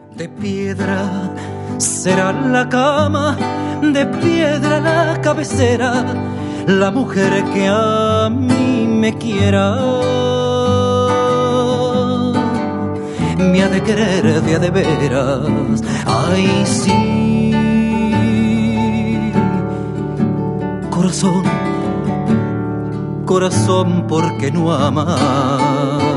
De piedra será la cama, de piedra la cabecera, la mujer que a mí me quiera me ha de querer de a de veras. Ay, sí, corazón, corazón, ¿por qué no amas?